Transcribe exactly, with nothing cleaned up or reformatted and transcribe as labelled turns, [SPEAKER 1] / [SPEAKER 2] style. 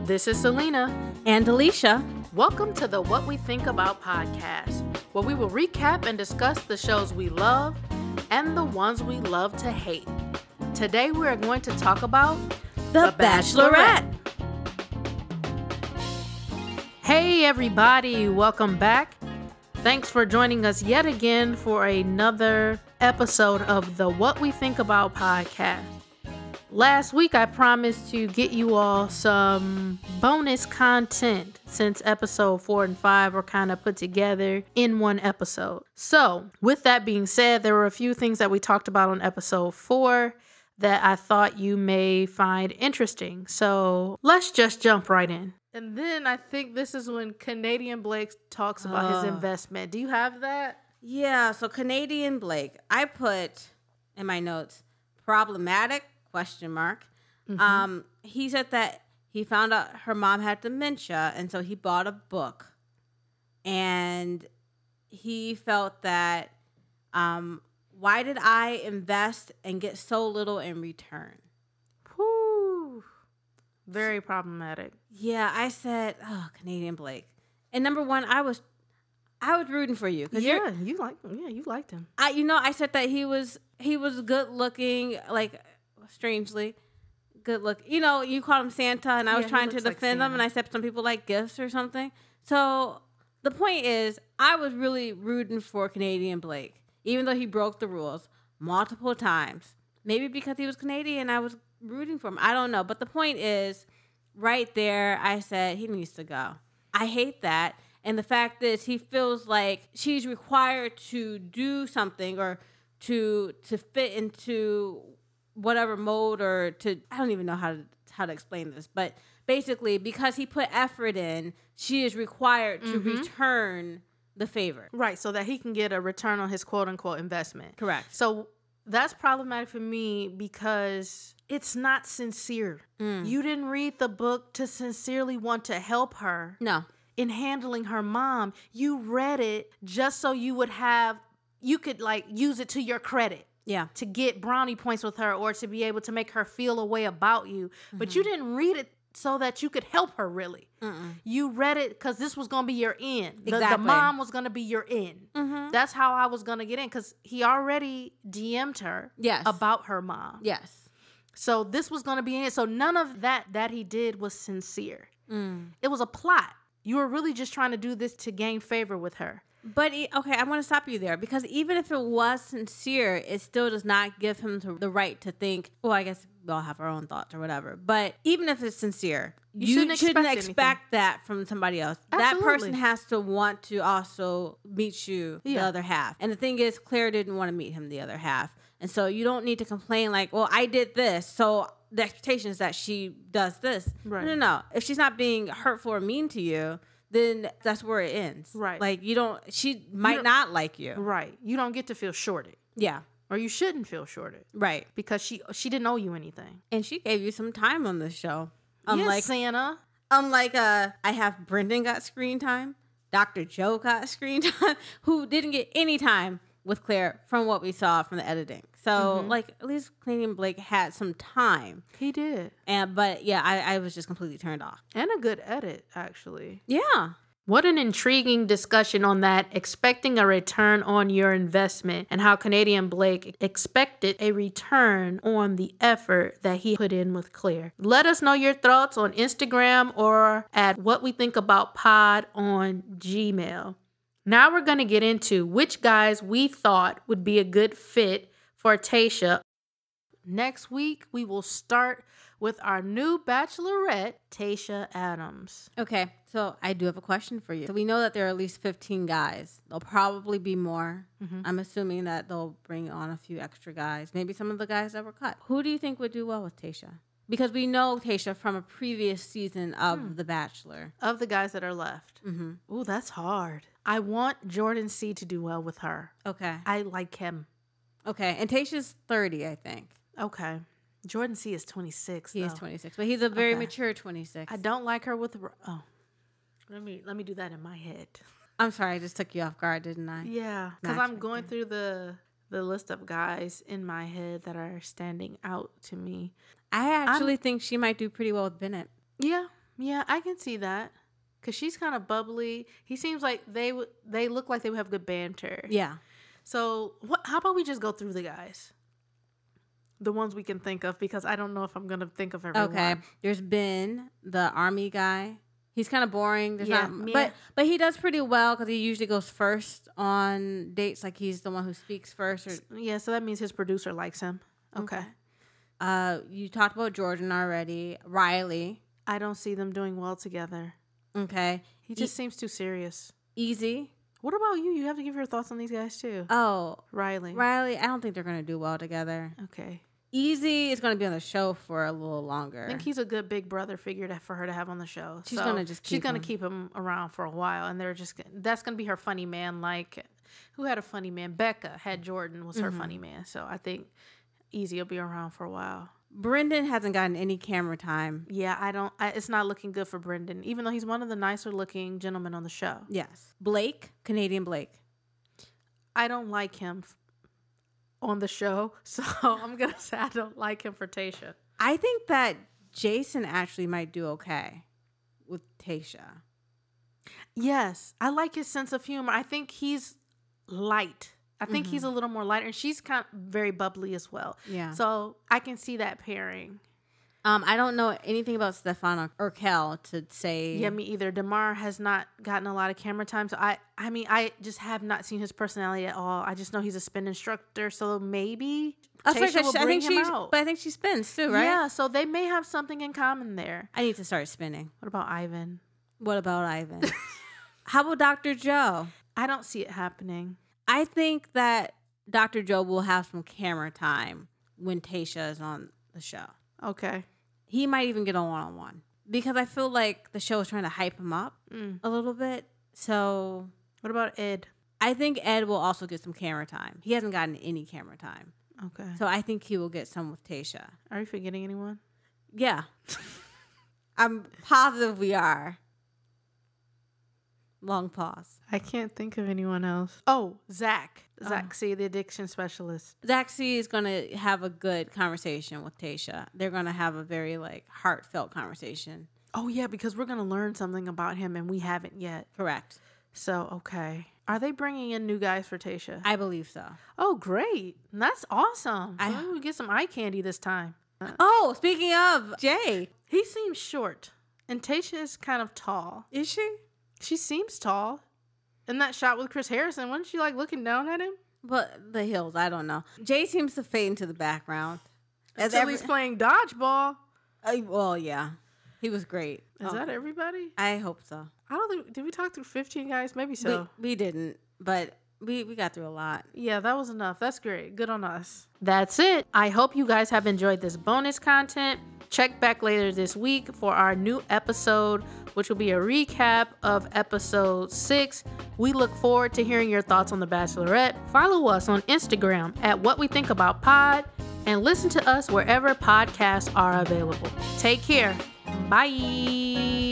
[SPEAKER 1] This is Selena.
[SPEAKER 2] And Alicia.
[SPEAKER 1] Welcome to the What We Think About podcast, where we will recap and discuss the shows we love and the ones we love to hate. Today we are going to talk about
[SPEAKER 2] The, the Bachelorette. Bachelorette.
[SPEAKER 1] Hey everybody, welcome back. Thanks for joining us yet again for another episode of the What We Think About podcast. Last week I promised to get you all some bonus content since episode four and five were kind of put together in one episode. So with that being said, there were a few things that we talked about on episode four that I thought you may find interesting. So let's just jump right in. And then I think this is when Canadian Blake talks about uh, his investment. Do you have that?
[SPEAKER 2] Yeah, so Canadian Blake, I put in my notes, problematic, question mark. Mm-hmm. Um, he said that he found out her mom had dementia, and so he bought a book. And he felt that, um, why did I invest and get so little in return?
[SPEAKER 1] Whew. Very problematic.
[SPEAKER 2] Yeah, I said, oh, Canadian Blake. And number one, I was, I was rooting for you.
[SPEAKER 1] Yeah, you like, yeah, you liked him.
[SPEAKER 2] I, you know, I said that he was, he was good looking, like strangely good look. You know, you called him Santa, and I was yeah, trying to defend like him, and I said some people like gifts or something. So the point is, I was really rooting for Canadian Blake, even though he broke the rules multiple times. Maybe because he was Canadian, I was rooting for him. I don't know, but the point is. Right there, I said, he needs to go. I hate that. And the fact is, he feels like she's required to do something or to to fit into whatever mode or to, I don't even know how to, how to explain this. But basically, because he put effort in, she is required to mm-hmm. return the favor.
[SPEAKER 1] Right, so that he can get a return on his quote-unquote investment.
[SPEAKER 2] Correct.
[SPEAKER 1] So that's problematic for me because it's not sincere. Mm. You didn't read the book to sincerely want to help her.
[SPEAKER 2] No.
[SPEAKER 1] In handling her mom. You read it just so you would have, you could like use it to your credit.
[SPEAKER 2] Yeah.
[SPEAKER 1] To get brownie points with her or to be able to make her feel a way about you. Mm-hmm. But you didn't read it so that you could help her, really. Mm-mm. You read it because this was going to be your end. The,
[SPEAKER 2] exactly.
[SPEAKER 1] the mom was going to be your end.
[SPEAKER 2] Mm-hmm.
[SPEAKER 1] That's how I was going to get in because he already D M'd her
[SPEAKER 2] yes.
[SPEAKER 1] about her mom.
[SPEAKER 2] Yes. So
[SPEAKER 1] this was going to be in it. So none of that that he did was sincere.
[SPEAKER 2] Mm.
[SPEAKER 1] It was a plot. You were really just trying to do this to gain favor with her.
[SPEAKER 2] But, okay, I want to stop you there because even if it was sincere, it still does not give him the right to think, well, I guess we all have our own thoughts or whatever. But even if it's sincere, you, you shouldn't, shouldn't expect, expect that from somebody else.
[SPEAKER 1] Absolutely.
[SPEAKER 2] That person has to want to also meet you, yeah. the other half. And the thing is, Claire didn't want to meet him, the other half. And so you don't need to complain like, well, I did this, so the expectation is that she does this.
[SPEAKER 1] Right.
[SPEAKER 2] No, no, no. If she's not being hurtful or mean to you, then that's where it ends.
[SPEAKER 1] Right.
[SPEAKER 2] Like, you don't, she might don't, not like you.
[SPEAKER 1] Right. You don't get to feel shorted.
[SPEAKER 2] Yeah.
[SPEAKER 1] Or you shouldn't feel shorted.
[SPEAKER 2] Right.
[SPEAKER 1] Because she she didn't owe you anything.
[SPEAKER 2] And she gave you some time on this show.
[SPEAKER 1] Unlike yes, Santa.
[SPEAKER 2] Unlike, uh, I have Brendan got screen time, Doctor Joe got screen time, who didn't get any time with Claire from what we saw from the editing. So, mm-hmm. like, at least Canadian Blake had some time.
[SPEAKER 1] He did.
[SPEAKER 2] And But, yeah, I, I was just completely turned off.
[SPEAKER 1] And a good edit, actually.
[SPEAKER 2] Yeah.
[SPEAKER 1] What an intriguing discussion on that, expecting a return on your investment and how Canadian Blake expected a return on the effort that he put in with Claire. Let us know your thoughts on Instagram or at What We Think About Pod on Gmail. Now we're going to get into which guys we thought would be a good fit for Tayshia. Next week, we will start with our new bachelorette, Tayshia Adams.
[SPEAKER 2] Okay, so I do have a question for you. So we know that there are at least fifteen guys. There'll probably be more. Mm-hmm. I'm assuming that they'll bring on a few extra guys. Maybe some of the guys that were cut. Who do you think would do well with Tayshia? Because we know Tayshia from a previous season of hmm. The Bachelor.
[SPEAKER 1] Of the guys that are left.
[SPEAKER 2] Mm-hmm.
[SPEAKER 1] Ooh, that's hard. I want Jordan C. to do well with her.
[SPEAKER 2] Okay.
[SPEAKER 1] I like him.
[SPEAKER 2] Okay, and Tayshia's thirty, I think.
[SPEAKER 1] Okay. Jordan C. is twenty-six,
[SPEAKER 2] He
[SPEAKER 1] though.
[SPEAKER 2] is twenty-six, but he's a very
[SPEAKER 1] okay.
[SPEAKER 2] mature twenty-six.
[SPEAKER 1] I don't like her with... Oh. Let me let me do that in my head.
[SPEAKER 2] I'm sorry, I just took you off guard, didn't I?
[SPEAKER 1] Yeah, because I'm going through the the list of guys in my head that are standing out to me.
[SPEAKER 2] I actually I'm, think she might do pretty well with Bennett.
[SPEAKER 1] Yeah, Yeah, I can see that. Because she's kind of bubbly. He seems like they w- they look like they would have good banter.
[SPEAKER 2] Yeah.
[SPEAKER 1] So what? How about we just go through the guys? The ones we can think of, because I don't know if I'm going to think of everyone.
[SPEAKER 2] Okay. There's Ben, the army guy. He's kind of boring. There's
[SPEAKER 1] Yeah,
[SPEAKER 2] not,
[SPEAKER 1] Mia-
[SPEAKER 2] but but he does pretty well because he usually goes first on dates. Like he's the one who speaks first. Or
[SPEAKER 1] Yeah, so that means his producer likes him. Okay.
[SPEAKER 2] Okay. uh, you talked about Jordan already. Riley.
[SPEAKER 1] I don't see them doing well together.
[SPEAKER 2] Okay.
[SPEAKER 1] He just e- seems too serious.
[SPEAKER 2] Easy.
[SPEAKER 1] What about you? You have to give your thoughts on these guys too.
[SPEAKER 2] Oh,
[SPEAKER 1] Riley.
[SPEAKER 2] Riley. I don't think they're gonna do well together.
[SPEAKER 1] Okay.
[SPEAKER 2] Easy is gonna be on the show for a little longer.
[SPEAKER 1] I think he's a good big brother figure to, for her to have on the show.
[SPEAKER 2] She's
[SPEAKER 1] so
[SPEAKER 2] gonna just keep
[SPEAKER 1] she's gonna
[SPEAKER 2] him.
[SPEAKER 1] keep him around for a while, and they're just that's gonna be her funny man. Like, who had a funny man? Becca had Jordan was her mm-hmm. funny man. So I think Easy will be around for a while.
[SPEAKER 2] Brendan hasn't gotten any camera time.
[SPEAKER 1] Yeah, I don't. I, it's not looking good for Brendan, even though he's one of the nicer looking gentlemen on the show.
[SPEAKER 2] Yes, Blake, Canadian Blake.
[SPEAKER 1] I don't like him on the show, so I'm gonna say I don't like him for Tayshia.
[SPEAKER 2] I think that Jason actually might do okay with Tayshia.
[SPEAKER 1] Yes, I like his sense of humor. I think he's light. I think mm-hmm. he's a little more lighter, and she's kind of very bubbly as well.
[SPEAKER 2] Yeah.
[SPEAKER 1] So I can see that pairing.
[SPEAKER 2] Um, I don't know anything about Stefan or Kel to say.
[SPEAKER 1] Yeah, me either. Damar has not gotten a lot of camera time, so I, I mean, I just have not seen his personality at all. I just know he's a spin instructor, so maybe Tayshia will bring him out.
[SPEAKER 2] But I think she spins too, right?
[SPEAKER 1] Yeah, so they may have something in common there.
[SPEAKER 2] I need to start spinning.
[SPEAKER 1] What about Ivan?
[SPEAKER 2] What about Ivan? How about Doctor Joe?
[SPEAKER 1] I don't see it happening.
[SPEAKER 2] I think that Doctor Joe will have some camera time when Tayshia is on the show.
[SPEAKER 1] Okay.
[SPEAKER 2] He might even get a one-on-one because I feel like the show is trying to hype him up mm. a little bit. So
[SPEAKER 1] what about Ed?
[SPEAKER 2] I think Ed will also get some camera time. He hasn't gotten any camera time.
[SPEAKER 1] Okay.
[SPEAKER 2] So I think he will get some with Tayshia.
[SPEAKER 1] Are you forgetting anyone?
[SPEAKER 2] Yeah. I'm positive we are. Long pause.
[SPEAKER 1] I can't think of anyone else. Oh, Zach. Zach oh. C, the addiction specialist.
[SPEAKER 2] Zach C is going to have a good conversation with Tayshia. They're going to have a very, like, heartfelt conversation.
[SPEAKER 1] Oh, yeah, because we're going to learn something about him, and we haven't yet.
[SPEAKER 2] Correct.
[SPEAKER 1] So, okay. Are they bringing in new guys for Tayshia?
[SPEAKER 2] I believe so.
[SPEAKER 1] Oh, great. That's awesome. So I, we get some eye candy this time.
[SPEAKER 2] Oh, speaking of Jay.
[SPEAKER 1] He seems short, and Tayshia is kind of tall.
[SPEAKER 2] Is she?
[SPEAKER 1] She seems tall. In that shot with Chris Harrison, wasn't she like looking down at him?
[SPEAKER 2] But the hills, I don't know. Jay seems to fade into the background.
[SPEAKER 1] Until every- he's playing dodgeball.
[SPEAKER 2] Uh, well, yeah. He was great.
[SPEAKER 1] Is oh. that everybody?
[SPEAKER 2] I hope so.
[SPEAKER 1] I don't think, did we talk through fifteen guys? Maybe so.
[SPEAKER 2] We, we didn't, but we, we got through a lot.
[SPEAKER 1] Yeah, that was enough. That's great. Good on us. That's it. I hope you guys have enjoyed this bonus content. Check back later this week for our new episode, which will be a recap of episode six. We look forward to hearing your thoughts on The Bachelorette. Follow us on Instagram at What We Think About Pod and listen to us wherever podcasts are available. Take care. Bye.